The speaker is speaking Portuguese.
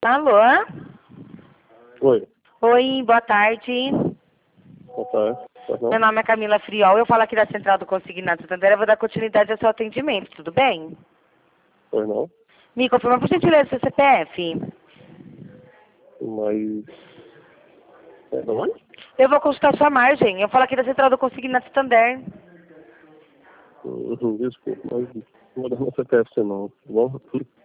Alô? Oi, Oi, boa tarde. boa tarde. Perdão? Meu nome é Camila Friol, eu falo aqui da Central do Consignado Santander, eu vou dar continuidade ao seu atendimento, tudo bem? Pois não, Me confirma por gentileza seu CPF. mas... É de onde? Eu vou consultar sua margem, eu falo aqui da Central do Consignado Santander. Desculpa, mas não vou dar meu CPF não, tá bom?